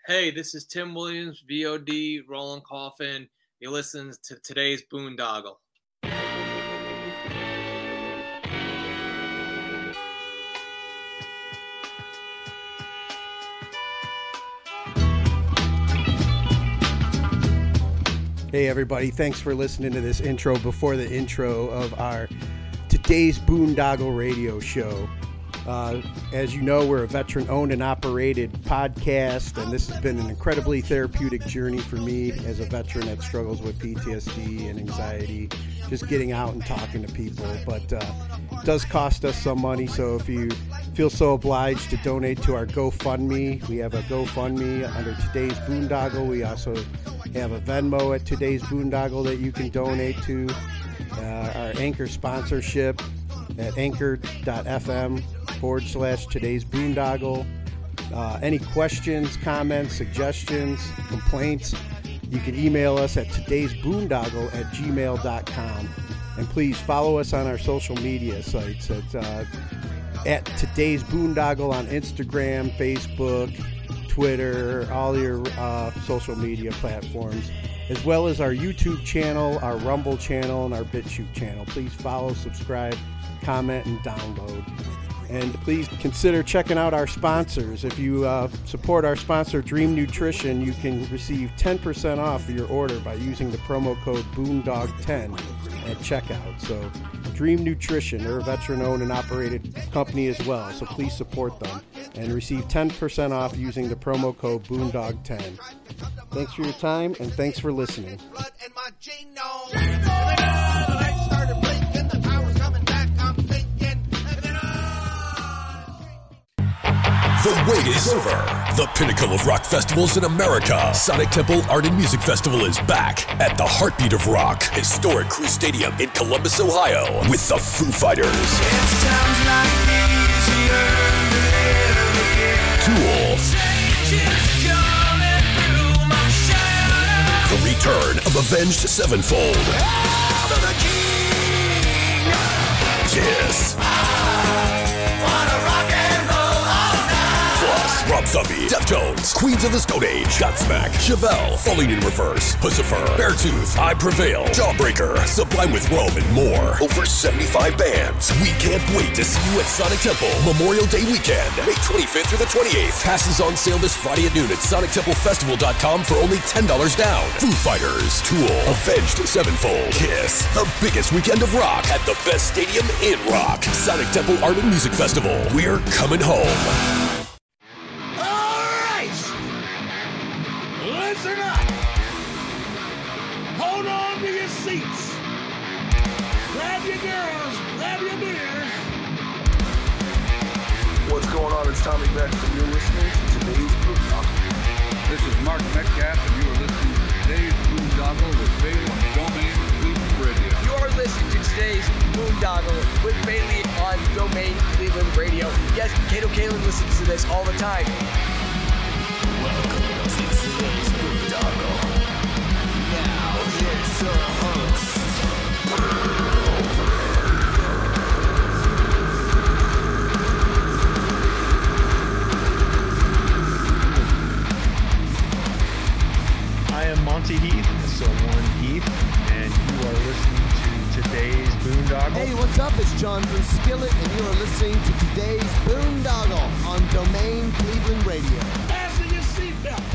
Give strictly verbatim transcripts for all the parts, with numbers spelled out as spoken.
Hey, this is Tim Williams, V O D, Rolling Coffin. You listen to today's Boondoggle. Hey everybody, thanks for listening to this intro before the intro of our today's Boondoggle radio show. Uh, as you know, we're a veteran-owned and operated podcast, and this has been an incredibly therapeutic journey for me as a veteran that struggles with P T S D and anxiety, just getting out and talking to people. But uh, it does cost us some money, so if you feel so obliged to donate to our GoFundMe, we have a GoFundMe under Today's Boondoggle. We also have a Venmo at Today's Boondoggle that you can donate to. Uh, our Anchor sponsorship at anchor.fm forward slash today's boondoggle. Uh, any questions, comments, suggestions, complaints, you can email us at today's boondoggle at gmail dot com. And please follow us on our social media sites at, uh, at today's boondoggle on Instagram, Facebook, Twitter, all your uh, social media platforms, as well as our YouTube channel, our Rumble channel, and our BitChute channel. Please follow, subscribe, comment, and download. And please consider checking out our sponsors. If you uh, support our sponsor, Dream Nutrition, you can receive ten percent off your order by using the promo code boondog ten at checkout. So Dream Nutrition, they're a veteran-owned and operated company as well, so please support them and receive ten percent off using the promo code boondog ten. Thanks for your time, and thanks for listening. The wait is over. The pinnacle of rock festivals in America, Sonic Temple Art and Music Festival, is back at the Heartbeat of Rock, historic Crew Stadium in Columbus, Ohio, with the Foo Fighters, Tool, the return of Avenged Sevenfold, Kiss, Rob Zombie, Deftones, Queens of the Stone Age, Godsmack, Chevelle, Falling in Reverse, Pussifer, Beartooth, I Prevail, Jawbreaker, Sublime with Rome, and more. Over seventy-five bands. We can't wait to see you at Sonic Temple Memorial Day weekend, May twenty-fifth through the twenty-eighth. Passes on sale this Friday at noon at sonic temple festival dot com for only ten dollars down. Foo Fighters, Tool, Avenged Sevenfold, Kiss. The biggest weekend of rock at the best stadium in rock. Sonic Temple Art and Music Festival. We're coming home. Listen up! Hold on to your seats. Grab your girls, grab your beers. What's going on? It's Tommy Beck, and you're listening to today's Boondoggle. This is Mark Metcalf, and you are listening to today's Boondoggle with Bailey on Domain Cleveland Radio. You are listening to today's Boondoggle with Bailey on Domain Cleveland Radio. Yes, Kato Kalin listens to this all the time. Welcome to today's Boondoggle. Now, here's your host. I am Monty Heath, so Warren Heath, and you are listening to today's Boondoggle. Hey, what's up? It's John from Skillet, and you are listening to today's Boondoggle on Domain Cleveland Radio. Fasten your seatbelts.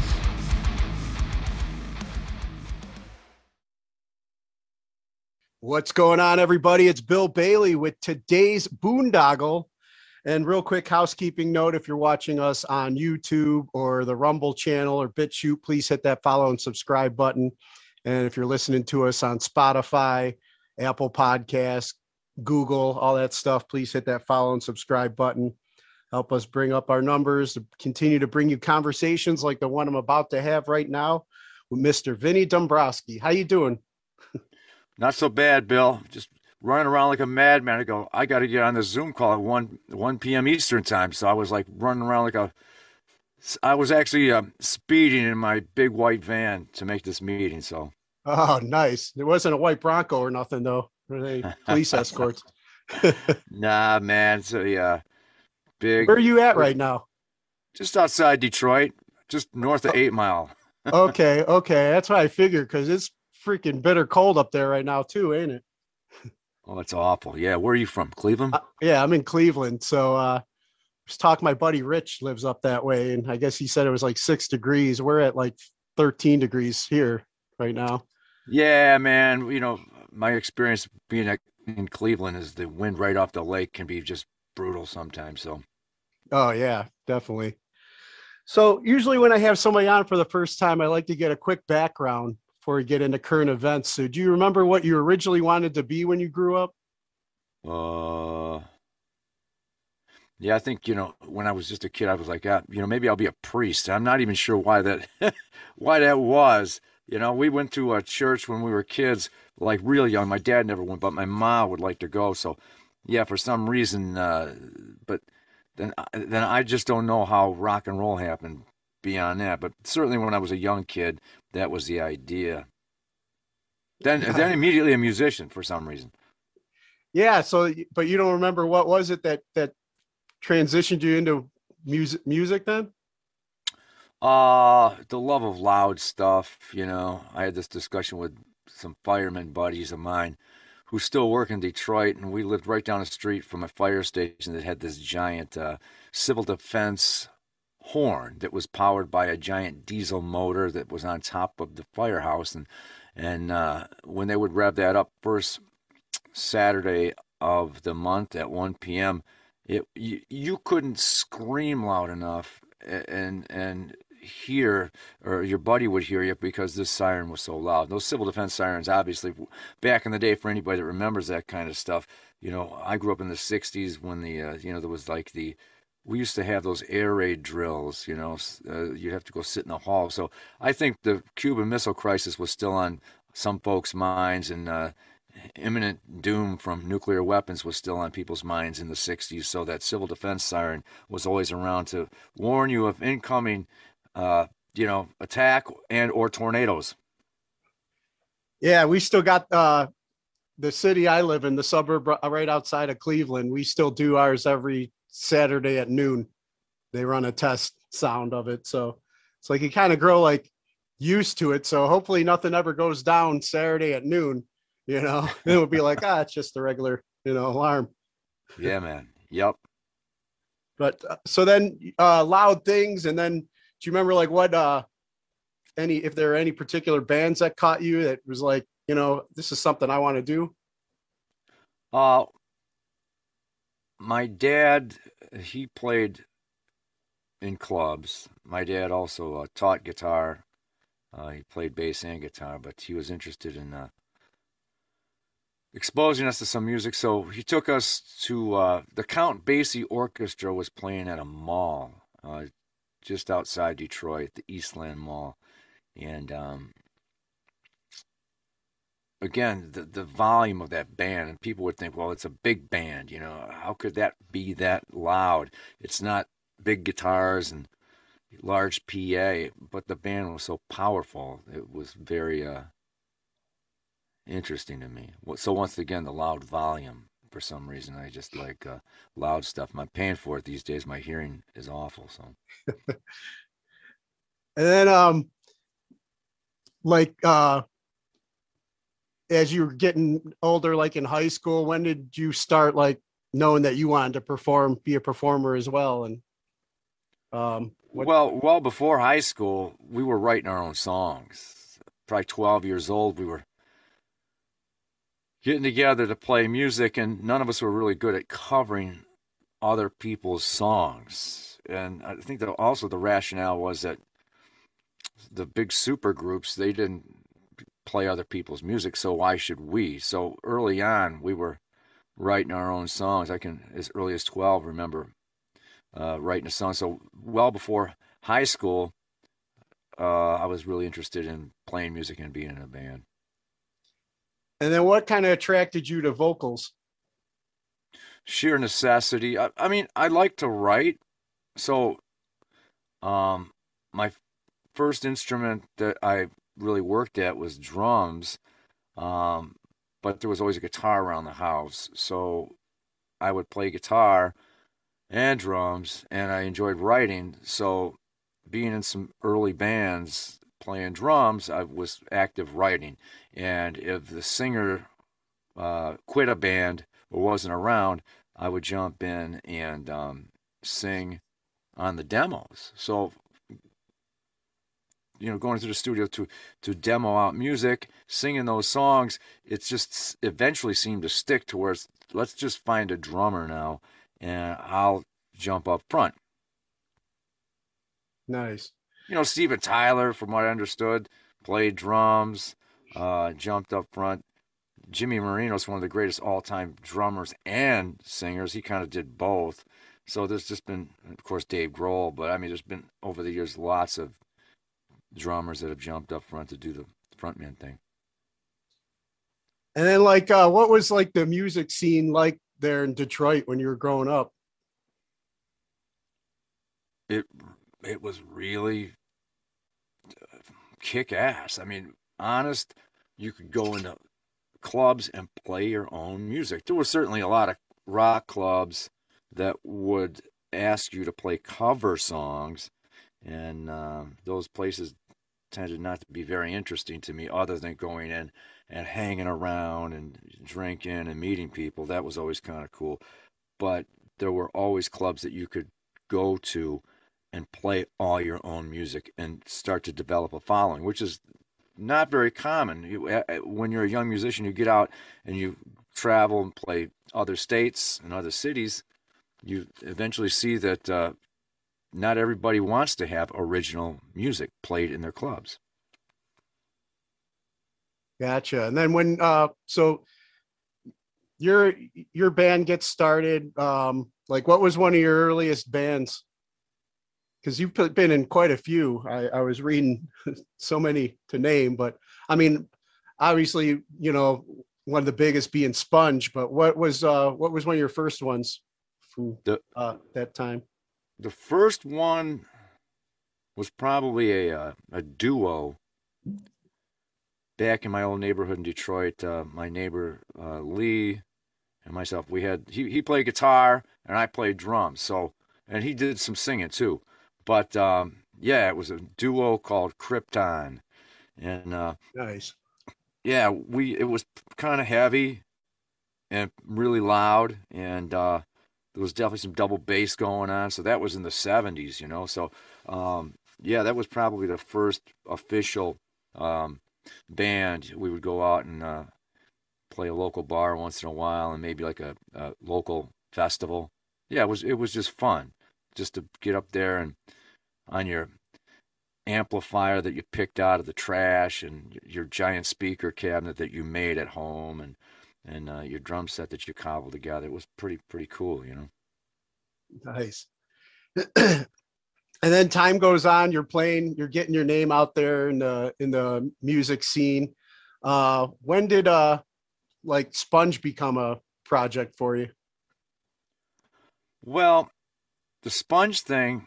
What's going on, everybody? It's Bill Bailey with today's Boondoggle. And real quick housekeeping note, if you're watching us on YouTube or the Rumble channel or BitChute, please hit that follow and subscribe button. And if you're listening to us on Spotify, Apple Podcasts, Google, all that stuff, please hit that follow and subscribe button. Help us bring up our numbers, to continue to bring you conversations like the one I'm about to have right now with Mister Vinny Dombrowski. How you doing? Not so bad, Bill. Just running around like a madman. I go, I got to get on the Zoom call at one p.m. Eastern time. So I was like running around like a, I was actually uh, speeding in my big white van to make this meeting. So. Oh, nice. There wasn't a white Bronco or nothing, though. Were they police escorts? Nah, man. It's a uh, big. Where are you at right now? Just outside Detroit. just north of Eight Mile. Okay, okay, that's what I figured because it's freaking bitter cold up there right now too, ain't it? Oh, it's awful. Yeah, where are you from? Cleveland? Uh, yeah, I'm in Cleveland, so uh, I was talking. My buddy Rich lives up that way, and I guess he said it was like six degrees. We're at like thirteen degrees here right now. Yeah, man. You know, my experience being at, in Cleveland is the wind right off the lake can be just brutal sometimes. So, Oh yeah, definitely. So usually when I have somebody on for the first time, I like to get a quick background before we get into current events. So do you remember what you originally wanted to be when you grew up? uh, yeah, I think, you know, when I was just a kid, I was like, ah, you know, maybe I'll be a priest. I'm not even sure why that, why that was. You know, we went to a church when we were kids, like real young. My dad never went, but my mom would like to go. So, yeah, for some reason, uh, but then, then I just don't know how rock and roll happened beyond that. But certainly when I was a young kid, that was the idea. Then, Yeah. then immediately a musician for some reason. Yeah. So, but you don't remember what was it that that transitioned you into music? Music then? Uh, the love of loud stuff, you know. I had this discussion with some fireman buddies of mine who still work in Detroit, and we lived right down the street from a fire station that had this giant uh, civil defense horn that was powered by a giant diesel motor that was on top of the firehouse. And and uh, when they would rev that up first Saturday of the month at one p.m., it you, you couldn't scream loud enough and and hear, or your buddy would hear you, because this siren was so loud. Those civil defense sirens, obviously, back in the day, for anybody that remembers that kind of stuff, you know, I grew up in the sixties when the, uh, you know, there was like the, we used to have those air raid drills, you know, uh, you'd have to go sit in the hall. So I think the Cuban Missile Crisis was still on some folks' minds, and uh, imminent doom from nuclear weapons was still on people's minds in the sixties. So that civil defense siren was always around to warn you of incoming uh, you know, attack and or tornadoes. Yeah, we still got uh, the city I live in, the suburb right outside of Cleveland. We still do ours every Saturday at noon. They run a test sound of it, so it's like you kind of grow like used to it. So hopefully nothing ever goes down Saturday at noon. You know, it would be like, ah, it's just a regular, you know, alarm. Yeah, man. Yep. But uh, so then uh, loud things, and then. Do you remember like what uh any if there are any particular bands that caught you that was like, you know, this is something I want to do? Uh my dad, he played in clubs. My dad also uh, taught guitar. Uh, he played bass and guitar, but he was interested in uh, exposing us to some music. So he took us to uh, the Count Basie Orchestra was playing at a mall. Uh, just outside Detroit, the Eastland Mall. And um, again, the, the volume of that band, and people would think, well, it's a big band, you know, how could that be that loud? It's not big guitars and large P A, but the band was so powerful. It was very uh, interesting to me. So once again, the loud volume. For some reason, I just like uh, loud stuff. I'm paying for it these days. My hearing is awful. So, and then, um, like, uh, as you were getting older, like in high school, when did you start like knowing that you wanted to perform, be a performer as well? And um, what- well, well before high school, we were writing our own songs. Probably twelve years old, we were getting together to play music, and none of us were really good at covering other people's songs. And I think that also the rationale was that the big super groups, they didn't play other people's music, so why should we? So early on, we were writing our own songs. I can, as early as twelve, remember uh, writing a song. So well before high school, uh, I was really interested in playing music and being in a band. And then what kind of attracted you to vocals? Sheer necessity. I, I mean, I like to write. So um, my first instrument that I really worked at was drums. Um, but there was always a guitar around the house. So I would play guitar and drums, and I enjoyed writing. So being in some early bands playing drums, I was active writing. And if the singer uh, quit a band or wasn't around, I would jump in and um, sing on the demos. So, you know, going to the studio to to demo out music, singing those songs, it's just eventually seemed to stick to where it's, let's just find a drummer now, and I'll jump up front. Nice. You know, Steven Tyler, from what I understood, played drums, uh, jumped up front. Jimmy Marino's one of the greatest all-time drummers and singers. He kind of did both. So there's just been, of course, Dave Grohl, but I mean, there's been over the years lots of drummers that have jumped up front to do the frontman thing. And then, like, uh, what was like the music scene like there in Detroit when you were growing up? It it was really kick ass. I mean, honest, you could go into clubs and play your own music. There were certainly a lot of rock clubs that would ask you to play cover songs, and uh, those places tended not to be very interesting to me, other than going in and hanging around and drinking and meeting people. That was always kind of cool. But there were always clubs that you could go to and play all your own music and start to develop a following, which is not very common. You, when you're a young musician, you get out and you travel and play other states and other cities, you eventually see that uh, not everybody wants to have original music played in their clubs. Gotcha. And then when, uh, so your, your band gets started, um, like what was one of your earliest bands? Because you've been in quite a few. I, I was reading so many to name, but I mean, obviously, you know, one of the biggest being Sponge, but what was, uh, what was one of your first ones from the, uh, that time? The first one was probably a, uh, a duo back in my old neighborhood in Detroit. Uh, my neighbor, uh, Lee, and myself, we had, he, he played guitar and I played drums. So, and he did some singing too. But um, yeah, it was a duo called Krypton, and uh, nice. Yeah, we it was kind of heavy and really loud, and uh, there was definitely some double bass going on. So that was in the seventies, you know. So um, yeah, that was probably the first official um, band. We would go out and uh, play a local bar once in a while, and maybe like a, a local festival. Yeah, it was it was just fun. Just to get up there and on your amplifier that you picked out of the trash, and your giant speaker cabinet that you made at home, and and uh, your drum set that you cobbled together. It was pretty pretty cool, you know. Nice. And then time goes on. You're playing. You're getting your name out there in the in the music scene. Uh, when did uh like Sponge become a project for you? Well, the Sponge thing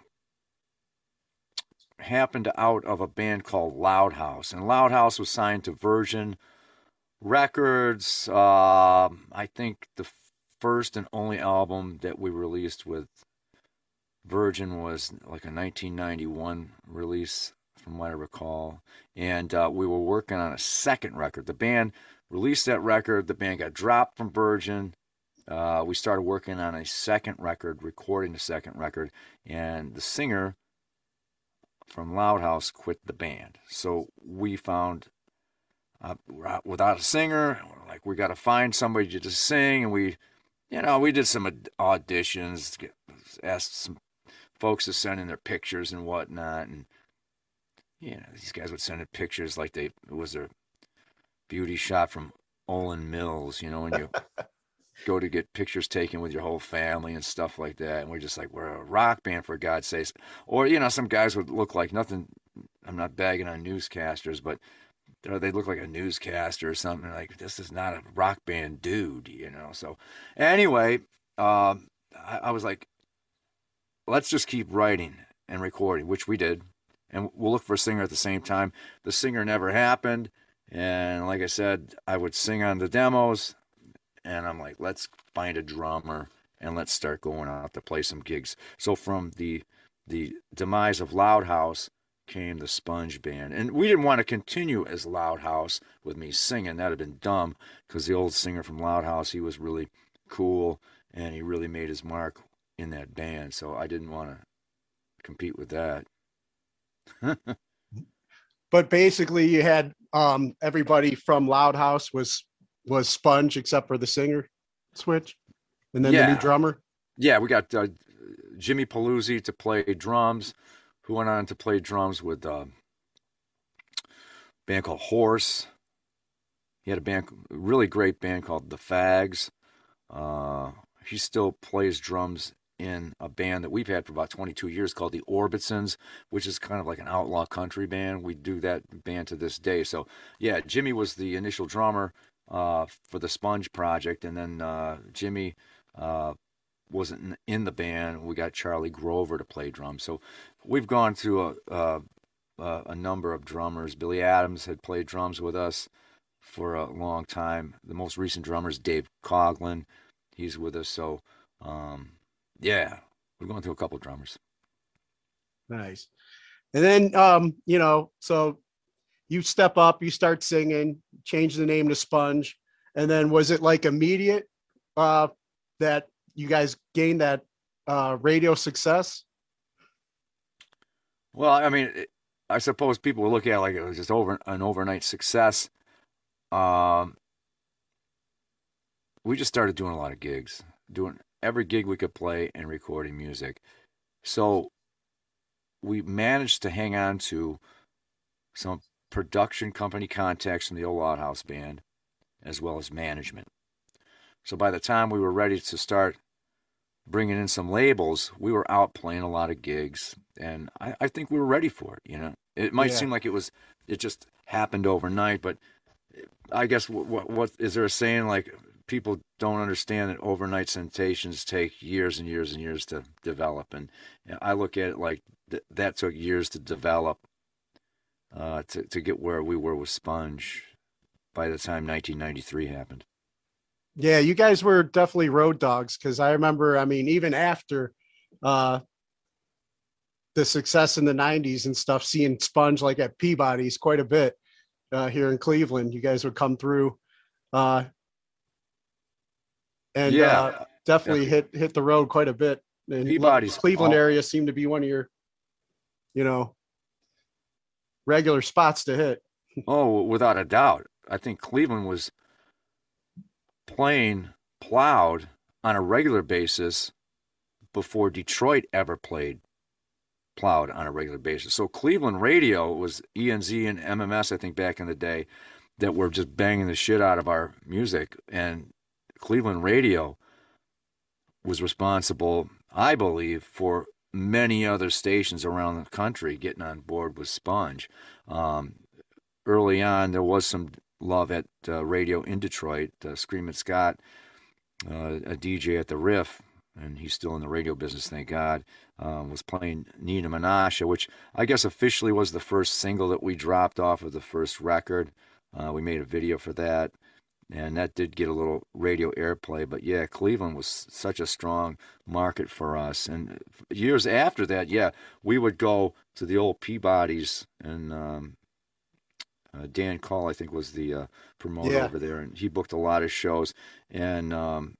happened out of a band called Loud House, and Loud House was signed to Virgin Records. Uh, I think the first and only album that we released with Virgin was like a nineteen ninety-one release, from what I recall. And uh, we were working on a second record. The band released that record. The band got dropped from Virgin. Uh, we started working on a second record, recording the second record, and the singer from Loud House quit the band. So we found, uh, without a singer, like, we got to find somebody to just sing, and we, you know, we did some auditions, asked some folks to send in their pictures and whatnot, and, you know, these guys would send in pictures like they, it was their beauty shot from Olin Mills, you know, when you go to get pictures taken with your whole family and stuff like that. And we're just like, we're a rock band, for God's sakes. Or, you know, some guys would look like nothing. I'm not bagging on newscasters, but they look like a newscaster or something. Like, this is not a rock band dude, you know? So anyway, um, I, I was like, let's just keep writing and recording, which we did. And we'll look for a singer at the same time. The singer never happened. And like I said, I would sing on the demos. And I'm like, let's find a drummer and let's start going out to play some gigs. So from the the demise of Loud House came the Sponge Band. And we didn't want to continue as Loud House with me singing. That'd have been dumb, because the old singer from Loud House, he was really cool and he really made his mark in that band. So I didn't want to compete with that. But basically you had um, everybody from Loud House was was Sponge except for the singer switch, and then Yeah. the new drummer. Yeah, we got uh, Jimmy Paluzzi to play drums, who went on to play drums with uh, a band called Horse. He had a band, a really great band called The Fags. Uh, he still plays drums in a band that we've had for about twenty-two years called the Orbitsons, which is kind of like an outlaw country band. We do that band to this day. So, yeah, Jimmy was the initial drummer uh, for the Sponge project, and then uh, Jimmy uh, wasn't in the band. We got Charlie Grover to play drums. So we've gone through a, a, a number of drummers. Billy Adams had played drums with us for a long time. The most recent drummer is Dave Coughlin. He's with us. So, um, yeah, we're going through a couple of drummers. Nice. And then, um, you know, so you step up, you start singing, change the name to Sponge. And then was it like immediate uh, that you guys gained that uh, radio success? Well, I mean, it, I suppose people will look at it like it was just over an overnight success. Um, we just started doing a lot of gigs, doing every gig we could play and recording music. So we managed to hang on to some production company contacts from the old Loud House band, as well as management. So by the time we were ready to start bringing in some labels, we were out playing a lot of gigs, and I, I think we were ready for it. You know, it might Yeah. seem like it was, it just happened overnight, but I guess what, what, what is there a saying, like, people don't understand that overnight sensations take years and years and years to develop, and you know, I look at it like th- that took years to develop, uh, to to get where we were with Sponge by the time nineteen ninety-three happened. Yeah, you guys were definitely road dogs, because I remember, I mean, even after uh, the success in the nineties and stuff, seeing Sponge like at Peabody's quite a bit uh, here in Cleveland. You guys would come through uh, and Yeah. uh, definitely Yeah. hit hit the road quite a bit. And Peabody's Cleveland all- area seemed to be one of your, you know, regular spots to hit. Oh, without a doubt. I think Cleveland was playing Plowed on a regular basis before Detroit ever played Plowed on a regular basis. So Cleveland radio was E N Z and M M S, I think, back in the day, that were just banging the shit out of our music. And Cleveland radio was responsible, I believe, for many other stations around the country getting on board with Sponge. Um, early on, there was some love at uh, radio in Detroit. Uh, Screamin' Scott, uh, a D J at the Riff, and he's still in the radio business, thank God, um, was playing Nina Menashe, which I guess officially was the first single that we dropped off of the first record. Uh, we made a video for that, and that did get a little radio airplay. But yeah, Cleveland was such a strong market for us. And years after that, yeah, we would go to the old Peabody's, and um, uh, Dan Call, I think, was the uh, promoter Yeah. over there, and he booked a lot of shows. And um,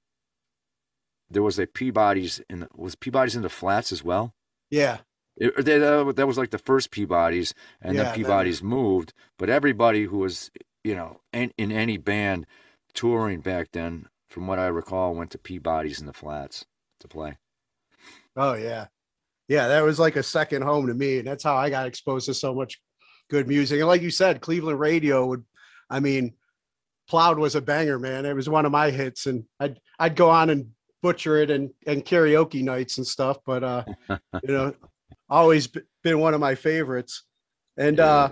there was a Peabody's in the, was Peabody's in the Flats as well? Yeah. It, they, uh, that was like the first Peabody's, and Yeah, then that- Peabody's moved. But everybody who was, you know, in, in any band touring back then, from what I recall, went to Peabody's in the Flats to play. Oh yeah. Yeah, that was like a second home to me. And that's how I got exposed to so much good music. And like you said, Cleveland radio would, I mean, Plowed was a banger, man. It was one of my hits, and I'd I'd go on and butcher it and and karaoke nights and stuff. But uh, you know, always b- been one of my favorites. And uh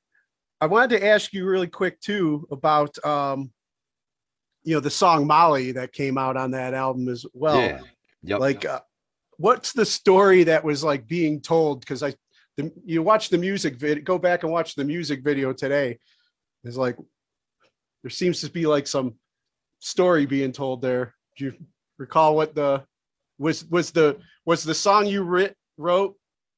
I wanted to ask you really quick too about um, you know, the song Molly that came out on that album as well. Yeah. Yep. Like, uh, what's the story that was like being told? Because I, the, you watch the music video, go back and watch the music video today. It's like there seems to be like some story being told there. Do you recall what the was was the was the song you writ, wrote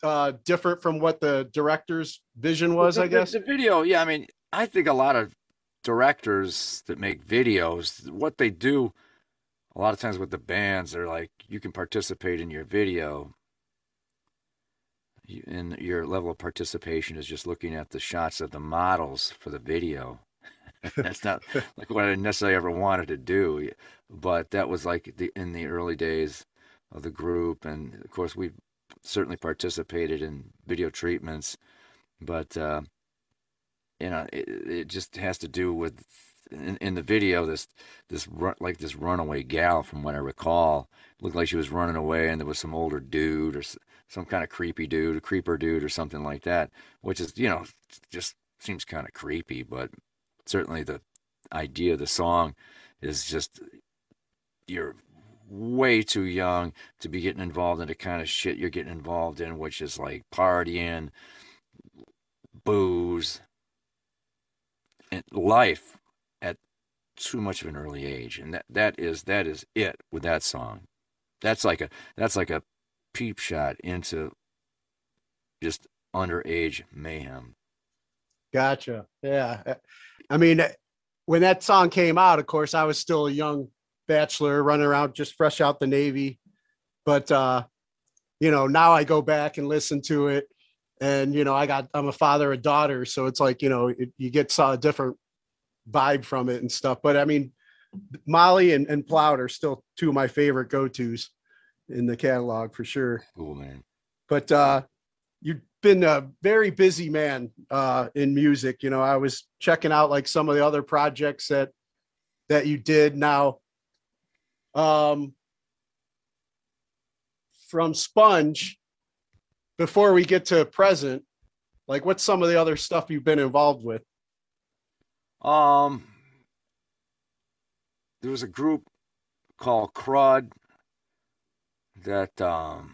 uh, different from what the director's vision was, the, I guess. The, the video, yeah. I mean, I think a lot of directors that make videos, what they do a lot of times with the bands, they're like, you can participate in your video, and your level of participation is just looking at the shots of the models for the video. That's not like what I necessarily ever wanted to do, but that was like the in the early days of the group, and of course we certainly participated in video treatments, but uh, you know, it, it just has to do with in, in the video this this run, like this runaway gal, from what I recall, looked like she was running away, and there was some older dude or some kind of creepy dude, a creeper dude or something like that, which is, you know, just seems kind of creepy, but certainly the idea of the song is just, you're way too young to be getting involved in the kind of shit you're getting involved in, which is like partying, booze, and life at too much of an early age. And that, that is that is it with that song. That's like a that's like a peep shot into just underage mayhem. Gotcha. Yeah. I mean, when that song came out, of course, I was still a young bachelor running around just fresh out the Navy. But, uh, you know, now I go back and listen to it, and, you know, I got, I'm a father of daughters. So it's like, you know, it, you get a different vibe from it and stuff. But I mean, Molly and, and Plout are still two of my favorite go-tos in the catalog for sure. Cool, man. But, uh, you've been a very busy man uh, in music. You know, I was checking out like some of the other projects that that you did now. Um, from Sponge, before we get to present, like what's some of the other stuff you've been involved with? Um, there was a group called Crud that um.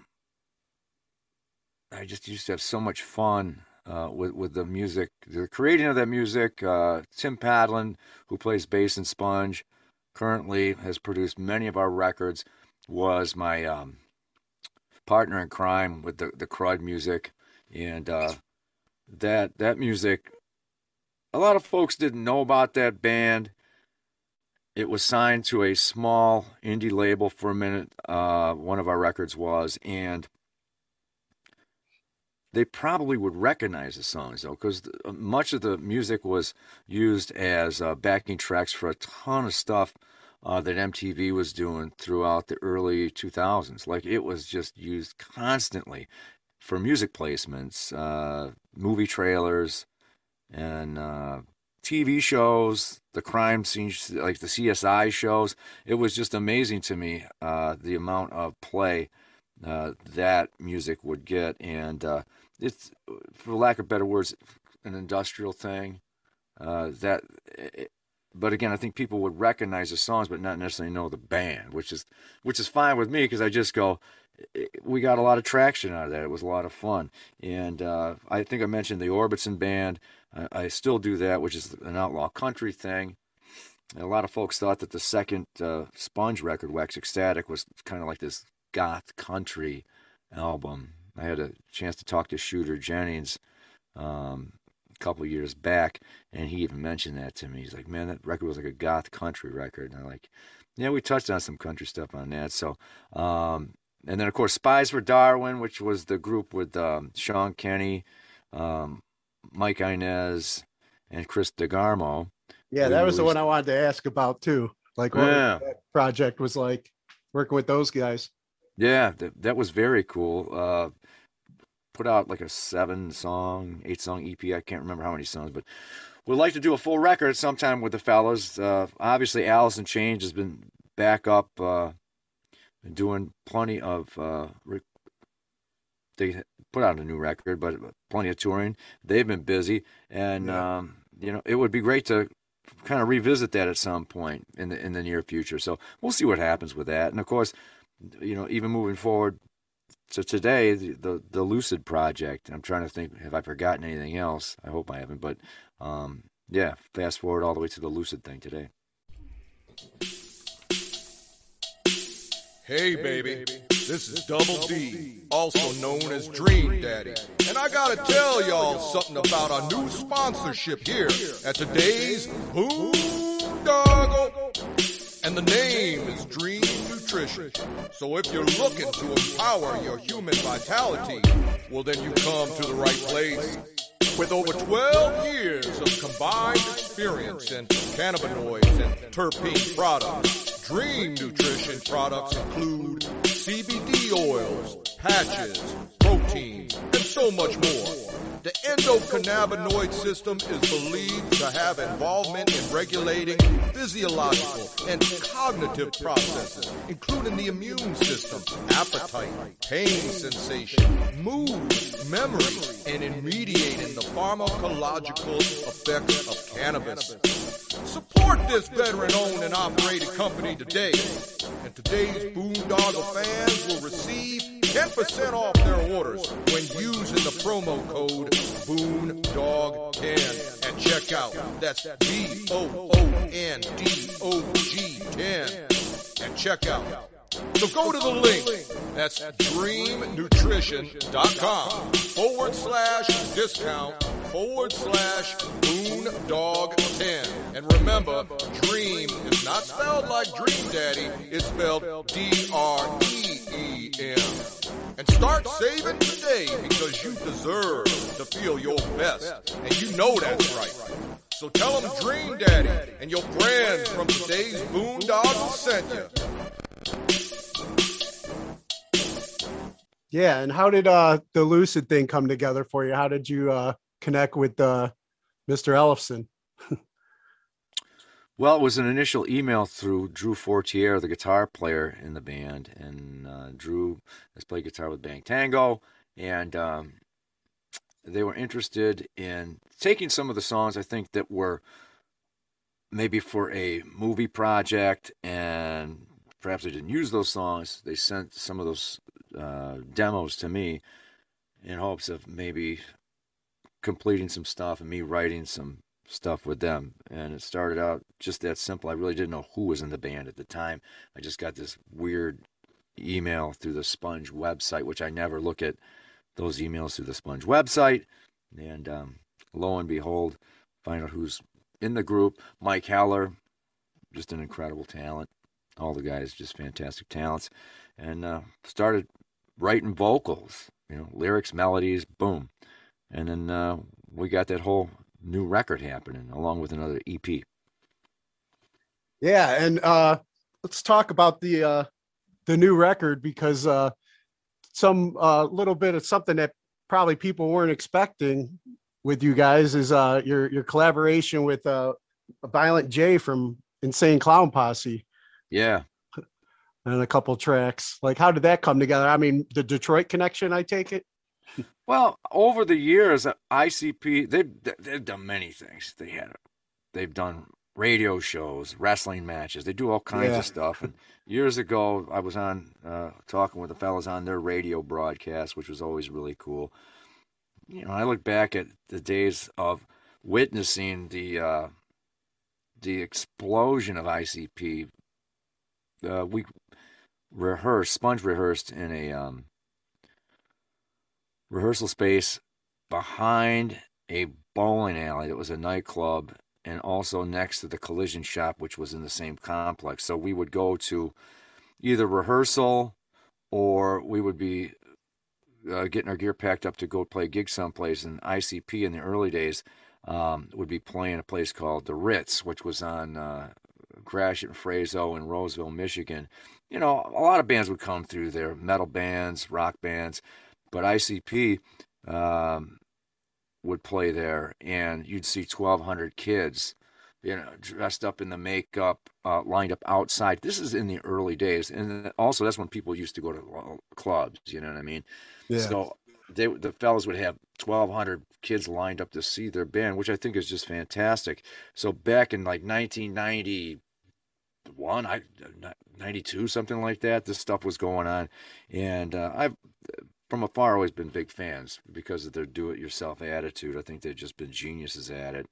I just used to have so much fun uh, with with the music, the creating of that music. Uh, Tim Padlin, who plays bass in Sponge, currently has produced many of our records, was my um, partner in crime with the, the Crud music, and uh, that that music. A lot of folks didn't know about that band. It was signed to a small indie label for a minute. Uh, one of our records was, and they probably would recognize the songs, though, because much of the music was used as uh, backing tracks for a ton of stuff uh, that M T V was doing throughout the early two thousands. Like, it was just used constantly for music placements, uh, movie trailers, and uh, T V shows, the crime scenes, like the C S I shows. It was just amazing to me, uh, the amount of play uh, that music would get. And uh, it's, for lack of better words, an industrial thing. Uh, that, it, but again, I think people would recognize the songs, but not necessarily know the band, which is which is fine with me, because I just go, we got a lot of traction out of that. It was a lot of fun. And uh, I think I mentioned the Orbison Band. I, I still do that, which is an outlaw country thing. And a lot of folks thought that the second uh, Sponge record, Wax Ecstatic, was kind of like this goth country album. I had a chance to talk to Shooter Jennings um, a couple of years back, and he even mentioned that to me. He's like, man, that record was like a goth country record. And I'm like, yeah, we touched on some country stuff on that. So, um, and then, of course, Spies for Darwin, which was the group with um, Sean Kenny, um, Mike Inez, and Chris DeGarmo. Yeah, that was, was the one I wanted to ask about, too. Like, what yeah. that project was like, working with those guys. Yeah, that, that was very cool. Uh, put out like a seven-song, eight-song E P. I can't remember how many songs, but we'd like to do a full record sometime with the fellas. Uh, obviously, Alice in Chains has been back up, uh, doing plenty of, uh, rec- they put out a new record, but plenty of touring. They've been busy, and, yeah. um, you know, it would be great to kind of revisit that at some point in the in the near future. So we'll see what happens with that. And, of course, you know, even moving forward to today, the, the, the Lucid Project, I'm trying to think, have I forgotten anything else? I hope I haven't, but, um, yeah, fast forward all the way to the Lucid thing today. Hey, baby, this is Double D, also known as Dream Daddy. And I gotta tell y'all something about our new sponsorship here at today's Boondoggle. And the name is Dream Nutrition. So if you're looking to empower your human vitality, well then you come to the right place. With over twelve years of combined experience in cannabinoids and terpene products, Dream Nutrition products include C B D oils, patches, proteins, and so much more. The endocannabinoid system is believed to have involvement in regulating physiological and cognitive processes, including the immune system, appetite, pain sensation, mood, memory, and in mediating the pharmacological effects of cannabis. Support this veteran-owned and operated company today, and today's Boondoggle fans will receive ten percent off their orders when using the promo code Boondog ten at checkout. That's B O O N D O G ten at checkout. So go to the link. That's dreamnutrition.com forward slash discount forward slash Boondog ten. And remember, Dream is not spelled like Dream Daddy. It's spelled D R E E M. And start saving today because you deserve to feel your best. And you know that's right. So tell them Dream Daddy and your friends from today's Boondoggle sent you. Yeah, and how did uh, the Lucid thing come together for you? How did you uh, connect with uh, Mister Ellefson? Well, it was an initial email through Drew Fortier, the guitar player in the band, and uh, Drew has played guitar with Bang Tango, and um, they were interested in taking some of the songs I think that were maybe for a movie project, and perhaps they didn't use those songs. They sent some of those uh, demos to me in hopes of maybe completing some stuff and me writing some stuff with them. And it started out just that simple. I really didn't know who was in the band at the time. I just got this weird email through the Sponge website, which I never look at those emails through the Sponge website. And um, lo and behold, find out who's in the group. Mike Heller, just an incredible talent. All the guys, just fantastic talents. And uh, started writing vocals, you know, lyrics, melodies, boom. And then uh, we got that whole new record happening along with another E P. Yeah, and uh, let's talk about the uh, the new record, because uh, some uh, little bit of something that probably people weren't expecting with you guys is uh, your your collaboration with uh, Violent J from Insane Clown Posse. Yeah. And a couple tracks. Like, how did that come together? I mean, the Detroit connection, I take it. Well, over the years, I C P, they've, they've done many things. They had, they've done radio shows, wrestling matches. They do all kinds Yeah. of stuff. And years ago, I was on uh, talking with the fellas on their radio broadcast, which was always really cool. You know, I look back at the days of witnessing the uh, the explosion of I C P. Uh, we rehearsed, Sponge rehearsed in a um, rehearsal space behind a bowling alley that was a nightclub, and also next to the Collision Shop, which was in the same complex. So we would go to either rehearsal, or we would be uh, getting our gear packed up to go play a gig someplace. And I C P in the early days um, would be playing a place called the Ritz, which was on uh, Gratiot and Frazo in Roseville, Michigan. You know, a lot of bands would come through there, metal bands, rock bands, but I C P um, would play there, and you'd see twelve hundred kids, you know, dressed up in the makeup, uh, lined up outside. This is in the early days, and also that's when people used to go to clubs. You know what I mean? Yeah. So they, the fellas would have twelve hundred kids lined up to see their band, which I think is just fantastic. So back in like nineteen ninety-one, I ninety-two, something like that, this stuff was going on, and uh, I've from afar always been big fans because of their do-it-yourself attitude. I think they've just been geniuses at it.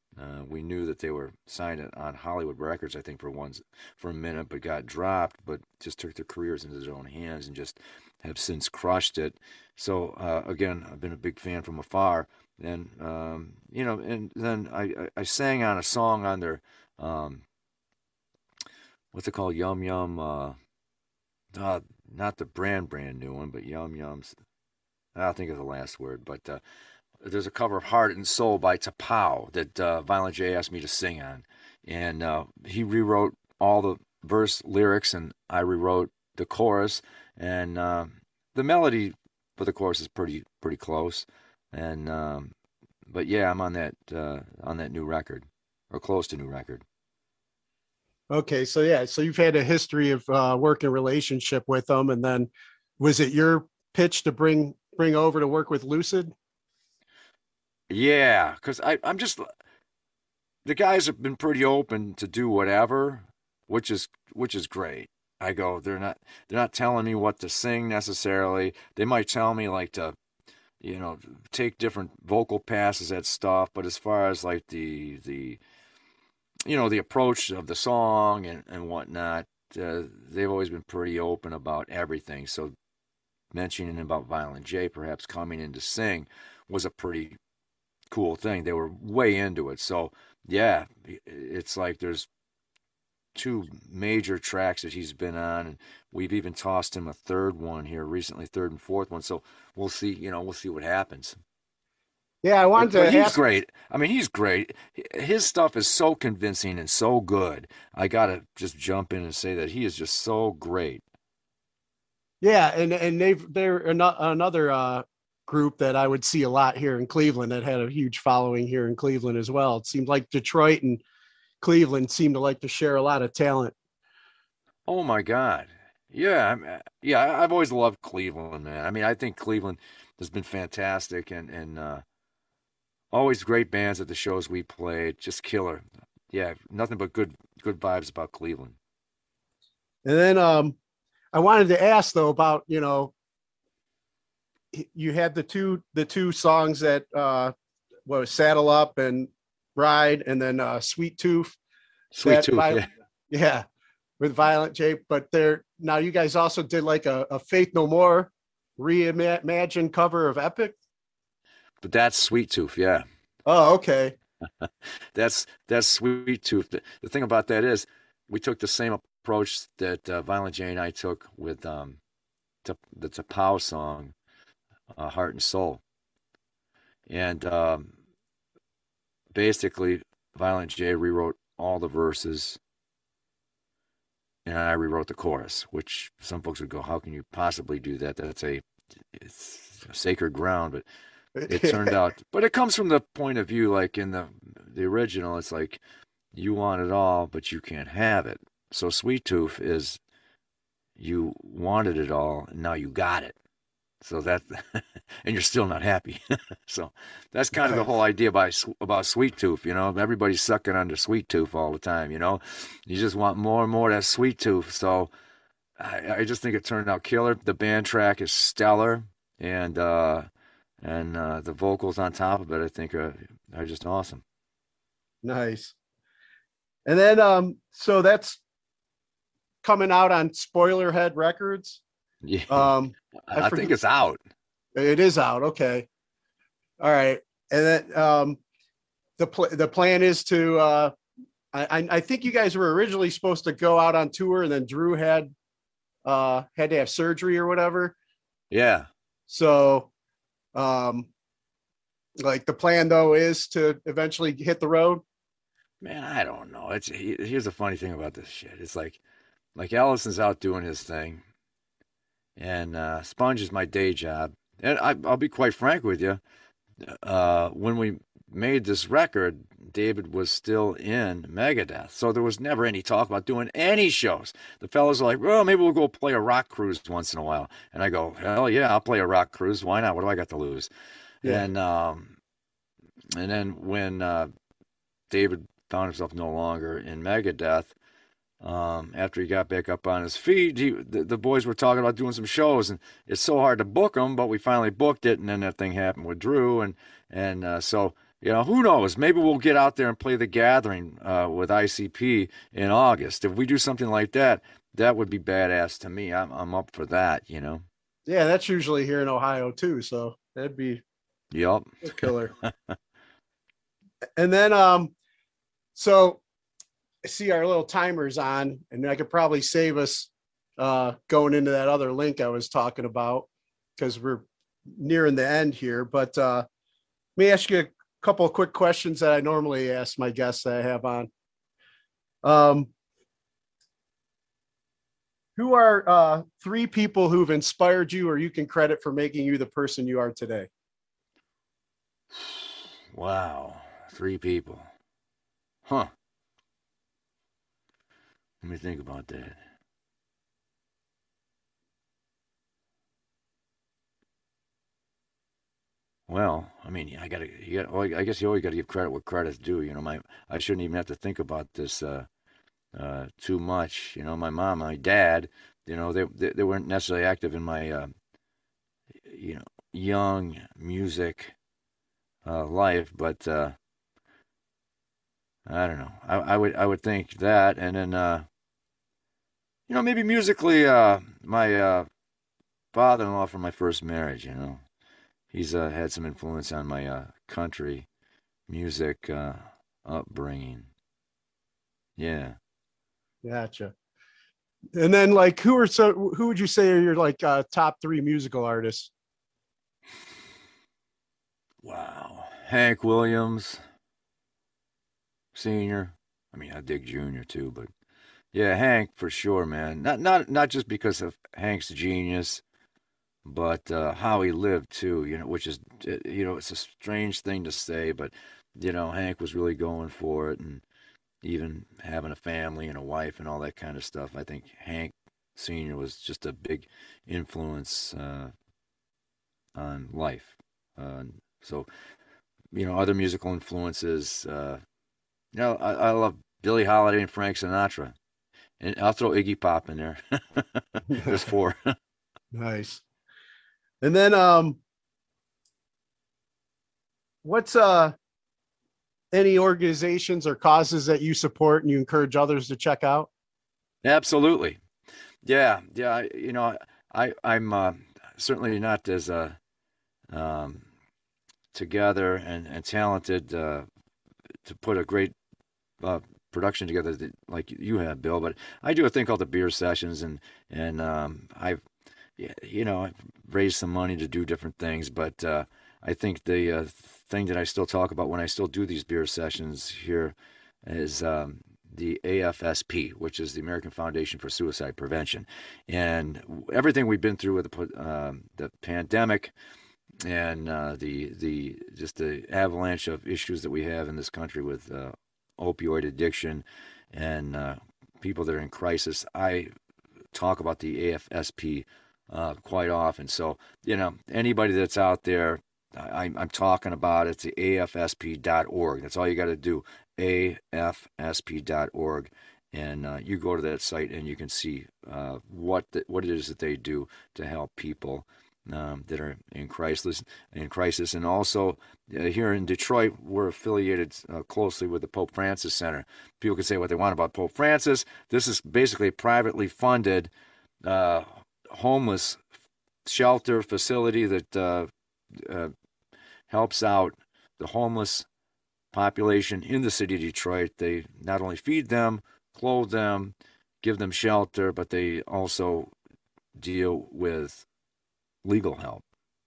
Uh, we knew that they were signed on Hollywood Records, I think, for ones for a minute, but got dropped, but just took their careers into their own hands and just have since crushed it. So uh, again, I've been a big fan from afar, and um, you know, and then I, I, I sang on a song on their um, what's it called, Yum Yum, uh, uh, not the brand brand new one, but Yum Yum's. I'll think of the last word, but uh, there's a cover of Heart and Soul by Tapao that uh, Violent J asked me to sing on. And uh, he rewrote all the verse lyrics, and I rewrote the chorus. And uh, the melody for the chorus is pretty pretty close. And um, but yeah, I'm on that uh, on that new record, or close to new record. Okay, so yeah, so you've had a history of uh, working relationship with them, and then was it your pitch to bring bring over to work with Lucid? Yeah, because I'm just, the guys have been pretty open to do whatever, which is which is great. I go, they're not they're not telling me what to sing necessarily. They might tell me like to, you know, take different vocal passes at stuff, but as far as like the the, you know, the approach of the song and and whatnot, uh, they've always been pretty open about everything. So mentioning about Violent J perhaps coming in to sing was a pretty cool thing. They were way into it. So yeah, it's like there's two major tracks that he's been on, and we've even tossed him a third one here recently, third and fourth one. So we'll see, you know, we'll see what happens. Yeah, I wanted but, to but he's ask... great. I mean, he's great. His stuff is so convincing and so good. I gotta just jump in and say that he is just so great. Yeah, and and they've they're another uh group that I would see a lot here in Cleveland that had a huge following here in Cleveland as well. It seemed like Detroit and Cleveland seemed to like to share a lot of talent. Oh my God. Yeah. Yeah. I've always loved Cleveland, man. I mean, I think Cleveland has been fantastic, and, and, uh, always great bands at the shows we played. Just killer. Yeah. Nothing but good, good vibes about Cleveland. And then, um, I wanted to ask though about, you know, you had the two the two songs that uh what was Saddle Up and Ride, and then uh Sweet Tooth. Sweet Tooth, Vi- yeah. Yeah, with Violent J. But there now you guys also did like a, a Faith No More reimagined cover of Epic. But that's Sweet Tooth, yeah. Oh, okay. that's that's Sweet Tooth. The, the thing about that is we took the same approach that uh, Violent J and I took with um the Tapao song, Uh, Heart and Soul. And um, basically, Violent J rewrote all the verses, and I rewrote the chorus, which some folks would go, how can you possibly do that? That's a, it's a sacred ground. But it turned out, but it comes from the point of view, like in the, the original, it's like, you want it all, but you can't have it. So Sweet Tooth is, you wanted it all, and now you got it. So that, and you're still not happy. So that's kind of the whole idea by about Sweet Tooth, you know. Everybody's sucking under Sweet Tooth all the time, you know. You just want more and more of that Sweet Tooth. So I, I just think it turned out killer. The band track is stellar, and uh, and uh, the vocals on top of it, I think, are, are just awesome. Nice. And then, um, so that's coming out on Spoilerhead Records. Yeah, um, I, I think it's out. It is out. Okay, all right. And then um, the pl- the plan is to. Uh, I I think you guys were originally supposed to go out on tour, and then Drew had uh, had to have surgery or whatever. Yeah. So, um, like the plan though is to eventually hit the road. Man, I don't know. It's here's the funny thing about this shit. It's like, like Allison's out doing his thing. And uh, Sponge is my day job. And I, I'll be quite frank with you. Uh, when we made this record, David was still in Megadeth. So there was never any talk about doing any shows. The fellas are like, well, maybe we'll go play a rock cruise once in a while. And I go, hell yeah, I'll play a rock cruise. Why not? What do I got to lose? Yeah. And, um, and then when uh, David found himself no longer in Megadeth, Um, after he got back up on his feet, he, the, the boys were talking about doing some shows, and it's so hard to book them, but we finally booked it, and then that thing happened with Drew, and and uh, so You know, who knows? Maybe we'll get out there and play the Gathering uh, with I C P in August. If we do something like that, that would be badass to me. I'm I'm up for that. You know. Yeah, that's usually here in Ohio too, so that'd be Yep. a killer. And then, um, so I see our little timer's on, and I could probably save us uh, going into that other link I was talking about because we're nearing the end here. But uh, let me ask you a couple of quick questions that I normally ask my guests that I have on. Um, who are uh, three people who've inspired you or you can credit for making you the person you are today? Wow. Three people. Huh. Let me think about that. Well, I mean, I gotta, you got. Well, I guess you always got to give credit where credit's due. You know, my, I shouldn't even have to think about this uh, uh, too much. You know, my mom, my dad, you know, they they, they weren't necessarily active in my, uh, you know, young music uh, life, but uh, I don't know. I, I would, I would think that, and then, uh, you know, maybe musically, uh, my uh, father-in-law from my first marriage. You know. He's uh, had some influence on my uh, country music uh, upbringing. Yeah. Gotcha. And then, like, who are so? Who would you say are your like uh, top three musical artists? Wow. Hank Williams, Senior. I mean, I dig Junior too, but yeah, Hank for sure, man. Not not not just because of Hank's genius, but uh, how he lived too, you know, which is, you know, it's a strange thing to say, but, you know, Hank was really going for it, and even having a family and a wife and all that kind of stuff. I think Hank Senior was just a big influence uh, on life. Uh, so, you know, other musical influences, uh, you know, I, I love Billie Holiday and Frank Sinatra, and I'll throw Iggy Pop in there. There's four. Nice. And then, um, what's uh, any organizations or causes that you support and you encourage others to check out? Absolutely. Yeah. Yeah. You know, I, I'm uh, certainly not as uh, um, together and, and talented uh, to put a great uh, production together that, like you have, Bill, but I do a thing called the Beer Sessions, and, and um, I've, Yeah, you know, I've raised some money to do different things, but uh, I think the uh, thing that I still talk about when I still do these beer sessions here is um, the A F S P, which is the American Foundation for Suicide Prevention. And everything we've been through with the, uh, the pandemic and uh, the the just the avalanche of issues that we have in this country with uh, opioid addiction and uh, people that are in crisis, I talk about the A F S P Uh, quite often. So, you know, anybody that's out there, I, I'm talking about, it's the A F S P dot org. That's all you got to do, A F S P dot org. And uh, you go to that site and you can see uh, what the, what it is that they do to help people um, that are in crisis. In crisis. And also uh, here in Detroit, we're affiliated uh, closely with the Pope Francis Center. People can say what they want about Pope Francis. This is basically a privately funded uh, homeless shelter facility that uh, uh, helps out the homeless population in the city of Detroit. They not only feed them, clothe them, give them shelter, but they also deal with legal help,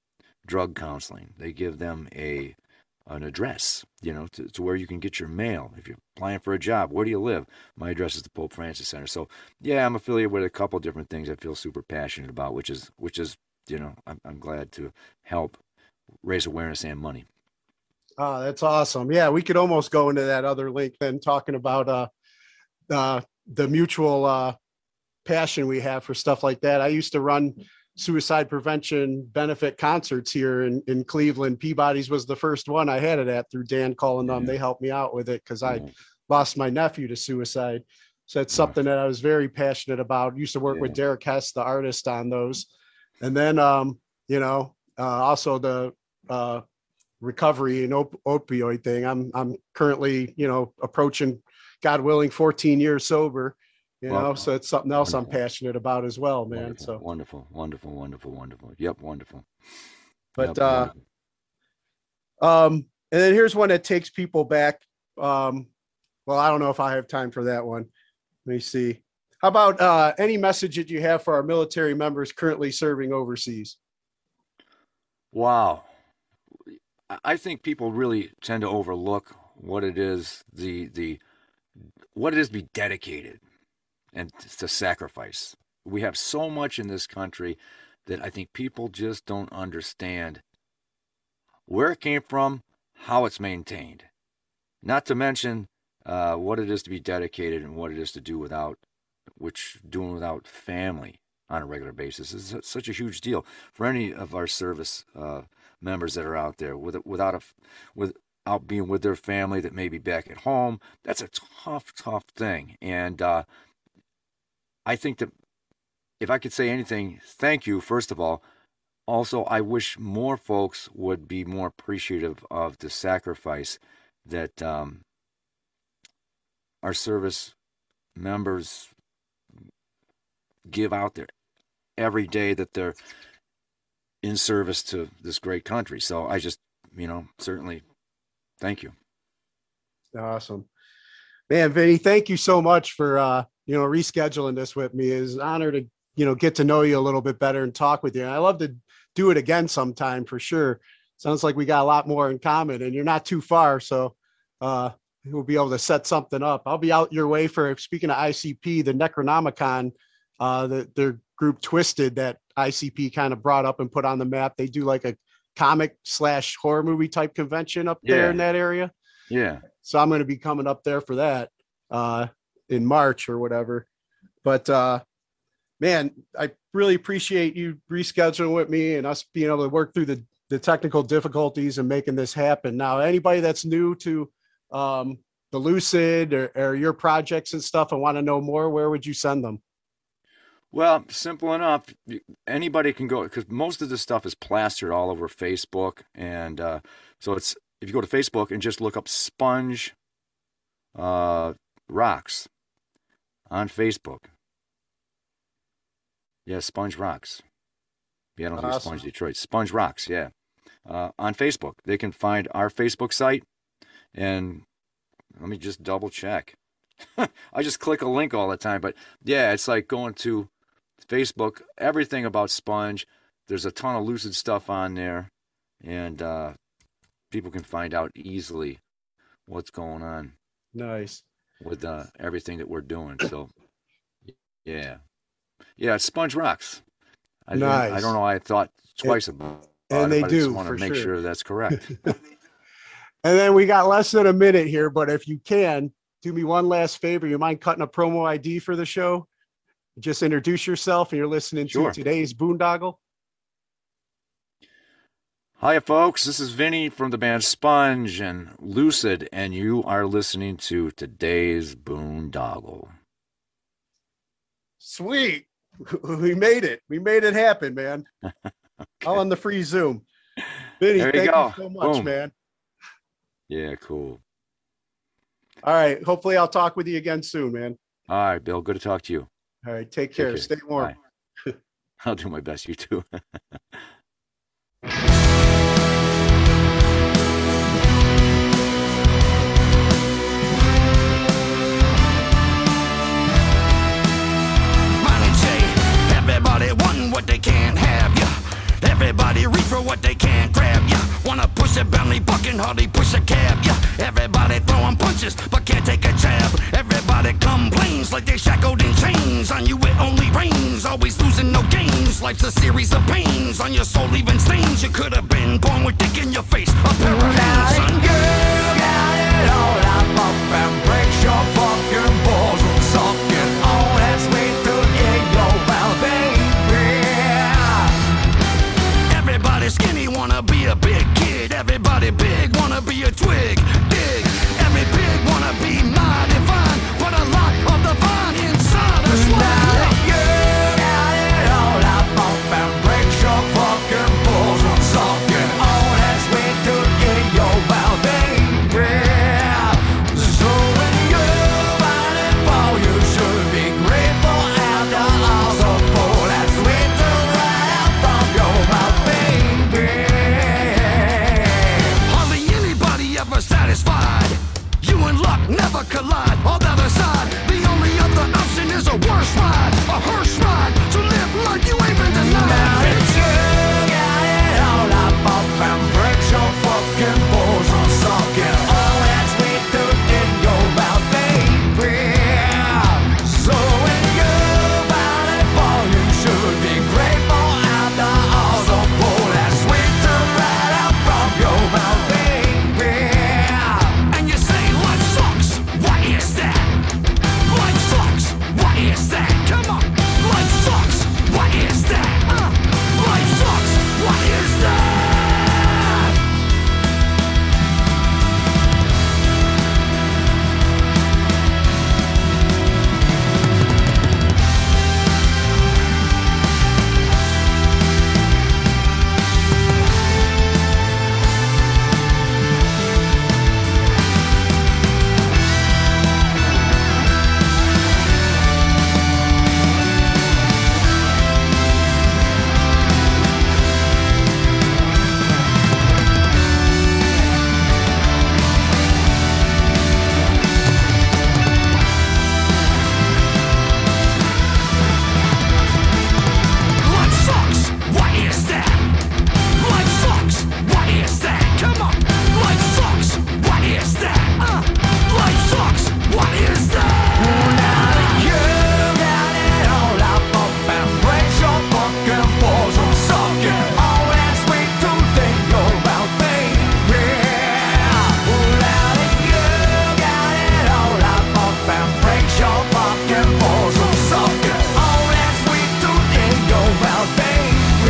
drug counseling. They give them a an address, you know, to, to where you can get your mail. If you're applying for a job, where do you live? My address is the Pope Francis Center. So, yeah, I'm affiliated with a couple of different things I feel super passionate about, which is, which is, you know, I'm, I'm glad to help raise awareness and money. Oh, that's awesome. Yeah, we could almost go into that other link then, talking about uh, uh, the mutual uh, passion we have for stuff like that. I used to run suicide prevention benefit concerts here in, in Cleveland. Peabody's was the first one I had it at through Dan calling them. They helped me out with it because I Yeah. lost my nephew to suicide. So it's something that I was very passionate about. Used to work with Yeah. Derek Hess, the artist, on those. And then, um, you know, uh, also the uh, recovery and op- opioid thing. I'm I'm currently, you know, approaching, God willing, fourteen years sober. You Well, know, so it's something else wonderful. I'm passionate about as well, man. Wonderful, So wonderful, wonderful, wonderful, wonderful. Yep, wonderful. But Yep, uh, wonderful. um, and then here's one that takes people back. Um, well, I don't know if I have time for that one. Let me see. How about uh, any message that you have for our military members currently serving overseas? Wow. I- I think people really tend to overlook what it is, the the what it is to be dedicated and to sacrifice. We have so much in this country that I think people just don't understand where it came from, how it's maintained. Not to mention uh, what it is to be dedicated and what it is to do without, which doing without family on a regular basis is such a huge deal for any of our service uh, members that are out there with, without a, without being with their family that may be back at home. That's a tough, tough thing. And uh, I think that if I could say anything, thank you, first of all. Also, I wish more folks would be more appreciative of the sacrifice that um, our service members give out there every day that they're in service to this great country. So I just, you know, certainly thank you. Awesome. Man, Vinny, thank you so much for, uh, you know, rescheduling this with me. It's an honor to, you know, get to know you a little bit better and talk with you. And I love to do it again sometime for sure. Sounds like we got a lot more in common and you're not too far. So uh, we'll be able to set something up. I'll be out your way for, speaking of I C P, the Necronomicon, uh, the, their group Twisted that I C P kind of brought up and put on the map. They do like a comic slash horror movie type convention up there Yeah. in that area. Yeah. So I'm going to be coming up there for that uh, in March or whatever. But uh, man, I really appreciate you rescheduling with me and us being able to work through the, the technical difficulties and making this happen. Now, anybody that's new to um, the Lucid or, or your projects and stuff and want to know more, where would you send them? Well, simple enough. Anybody can go, because most of this stuff is plastered all over Facebook. And uh, so it's, if you go to Facebook and just look up Sponge uh, Rocks on Facebook. Yeah, Sponge Rocks. Yeah, I don't think Awesome. Sponge Detroit. Sponge Rocks, yeah. Uh, on Facebook. They can find our Facebook site. And let me just double check. I just click a link all the time. But yeah, it's like going to Facebook, everything about Sponge. There's a ton of Lucid stuff on there. And uh, people can find out easily what's going on. Nice. With uh, everything that we're doing. So, yeah. Yeah, it's Sponge Rocks. I, Nice. I don't know why I thought twice about and it, they but I just do, want to for make sure. sure that's correct. And then we got less than a minute here, but if you can, do me one last favor. You mind cutting a promo I D for the show? Just introduce yourself and you're listening Sure. to today's Boondoggle. Hi, folks. This is Vinny from the band Sponge and Lucid, and you are listening to today's Boondoggle. Sweet. We made it. We made it happen, man. Okay. All on the free Zoom. Vinny, There you thank go. you so much, Boom. man. Yeah, cool. All right. Hopefully I'll talk with you again soon, man. All right, Bill. Good to talk to you. All right. Take care. care. Stay warm. Bye. I'll do my best. You too. Money J, everybody want what they can't have, yeah. Everybody reach for what they can't grab, yeah. Wanna push a Bentley, bucking hardly push a cab, yeah. Everybody throwing punches, but can't take a jab. Everybody complains like they shackled in chains. On you it only rains, always losing no games. Life's a series of pains, on your soul leaving stains. You could have been born with dick in your face, a pair of hands. Son, girl, got it all up, up and breaks your fucking balls and sucking on that sweet tooth, yeah, yo, well, baby. Everybody skinny wanna be a big kid. Everybody big wanna be a twig. Dig. Every pig wanna be mighty fine, but a lot of the vine inside a swine. You got it all up, up and breaks your fucking balls and sucking on that sweet tooth, yeah, but collide on the other side. The only other option is a worse ride, a hearse ride. So live like you ain't been denied. Now that you got it all up, up and break your fucking balls on socket. All that sweet tooth in your mouth, baby. So when you bout it for, you should be grateful after all the pull that sweet tooth right out from your mouth, baby. And you say life sucks, what is that? Life sucks, what is that? Come on, life sucks, what is that? Uh, life sucks, what is that? Life sucks, what is that? Life sucks, what is that? Come on, life sucks, what is that? Uh, life sucks, what is that? Now that you got it all up, up and break your fucking balls on socket. All that sweet tooth in your mouth, baby. Now that you got it all up, up and break your fucking balls on socket. All that sweet tooth in your mouth, baby.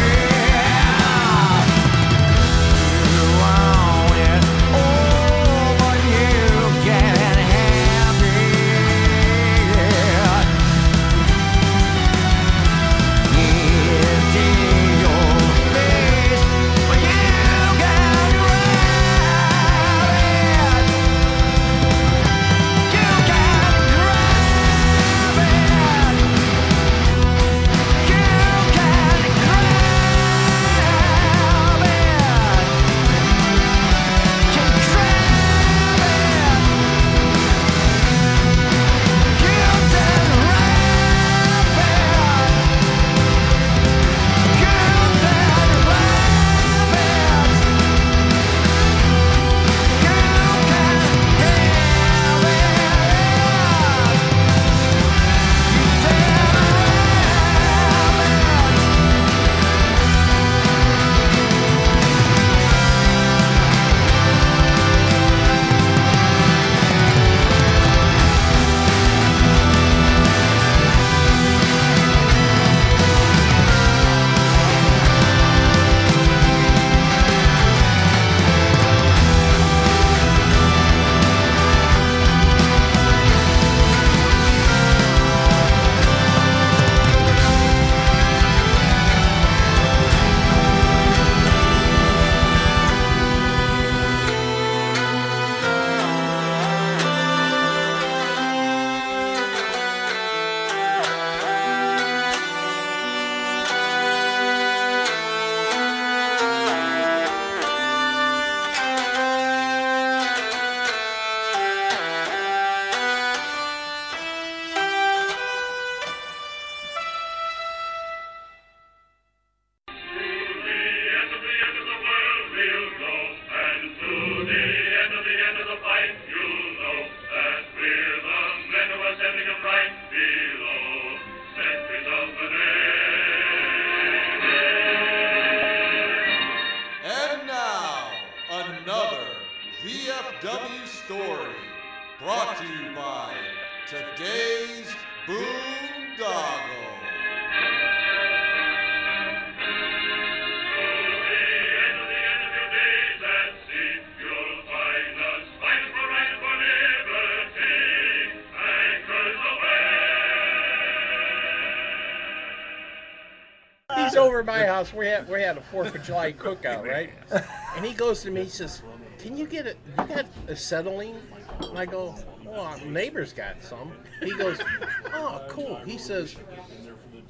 You want it all, but you can't have it. It's in your face, but you can't grab it. You can't grab it. You can't grab it. Can And now, another V F W story brought to you by today's Boondoggle. He's over at my house. We had we had a Fourth of July cookout, right? And he goes to me. He says, "Can you get it? You got acetylene?" And I go, "Well, our neighbor's got some." He goes, "Oh, cool." He says,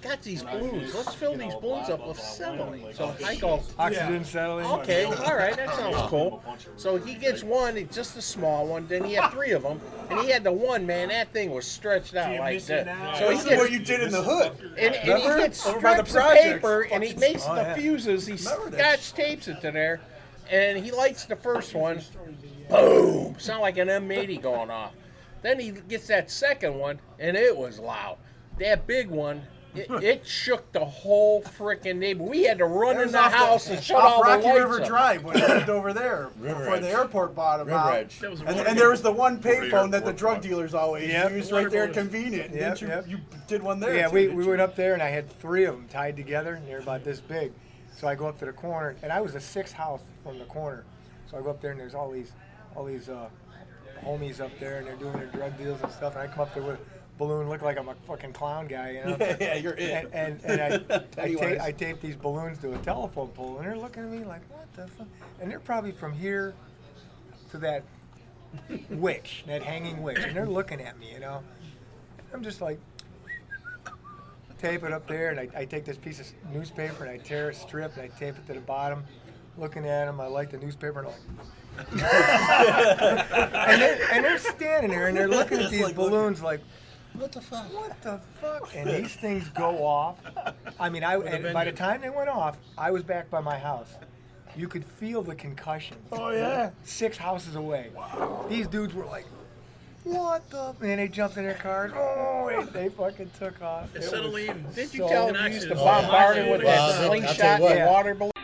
got these balloons. Let's fill these balloons up with acetylene. So I go, oxygen, acetylene. okay, all right, that sounds cool. So he gets one, it's just a small one. Then he had three of them, and he had the one, man. That thing was stretched out like that. So this is what you did in the hood. And, and he gets Over by the strips of project. paper, and he makes Oh, the yeah. fuses. He Remember that. scotch tapes it to there, and he lights the first one. Boom! Sound like an M eighty going off. Then he gets that second one, and it was loud. That big one, it, it shook the whole freaking neighborhood. We had to run in the house and shut off all Rocky the lights River up. Drive when I lived over there River before Edge. the airport bought them River out. Edge. That was a And, water and there was the bill. one Over the payphone that the airport drug bought 'em. dealers always Yep. used right there, Water convenient. Yep, Didn't you, yep. you did one there. Yeah, too, we, didn't we you? went up there and I had three of them tied together and they're about this big. So I go up to the corner and I was a sixth house from the corner. So I go up there and there's all these all these uh, homies up there and they're doing their drug deals and stuff. And I come up there with a balloon, look like I'm a fucking clown guy, you know? Yeah, yeah, you're it. And, and, and I, I, Pennywise. ta- I tape these balloons to a telephone pole and they're looking at me like, what the fuck? And they're probably from here to that wick, that hanging wick. And they're looking at me, you know? I'm just like, tape it up there, and I, I take this piece of newspaper and I tear a strip and I tape it to the bottom. Looking at them, I like the newspaper, and I'm like, and, they're, and they're standing there and they're looking at these balloons like, what the fuck? What the fuck? And these things go off. I mean, I and by the time they went off, I was back by my house. You could feel the concussion. Oh, yeah? Six houses away. Wow. These dudes were like, what the? And they jumped in their cars. Oh, and they fucking took off. It was Acetylene. Didn't you so tell him you used to Oh, bombard him with yeah. that Well, slingshot I'll tell you what. and water balloon?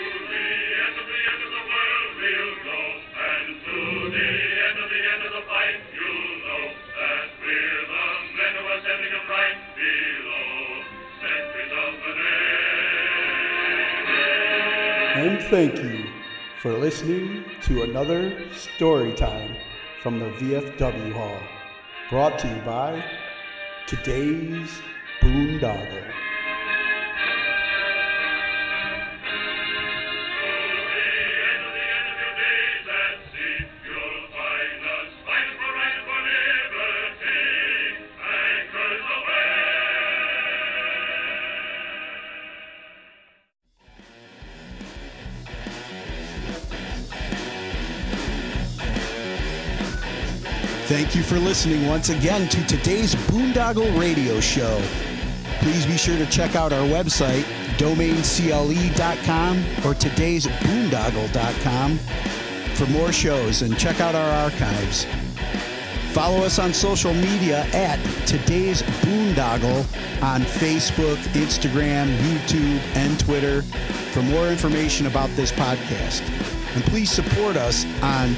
And thank you for listening to another story time from the V F W Hall, brought to you by Today's Boondoggle. Thank you for listening once again to today's Boondoggle Radio Show. Please be sure to check out our website, domain c l e dot com or todays boondoggle dot com for more shows, and check out our archives. Follow us on social media at Today's Boondoggle on Facebook, Instagram, YouTube, and Twitter for more information about this podcast. And please support us on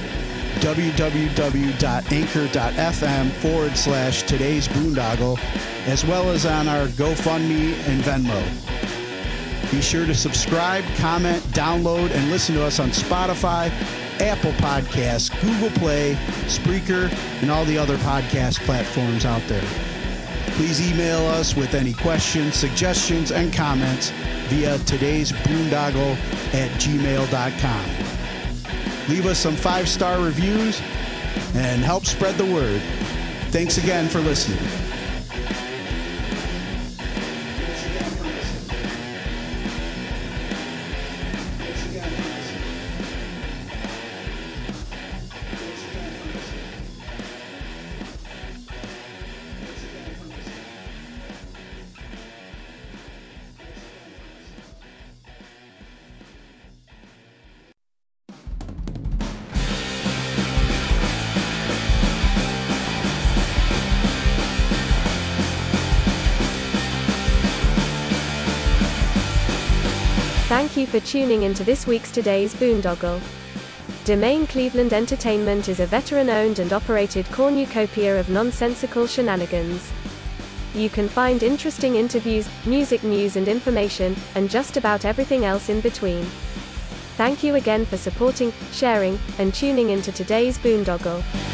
www.anchor.fm forward slash today's boondoggle, as well as on our GoFundMe and Venmo. Be sure to subscribe, comment, download, and listen to us on Spotify, Apple Podcasts, Google Play, Spreaker, and all the other podcast platforms out there. Please email us with any questions, suggestions, and comments via today's boondoggle at gmail dot com. Leave us some five-star reviews and help spread the word. Thanks again for listening. Thank you for tuning into this week's Today's Boondoggle. Domain Cleveland Entertainment is a veteran-owned and operated cornucopia of nonsensical shenanigans. You can find interesting interviews, music news and information, and just about everything else in between. Thank you again for supporting, sharing, and tuning into Today's Boondoggle.